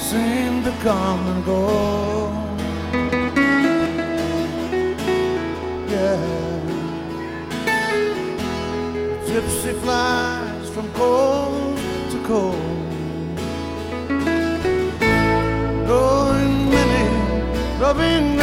seem to come and go. Yeah, gypsy flies from coast to coast, knowing many, loving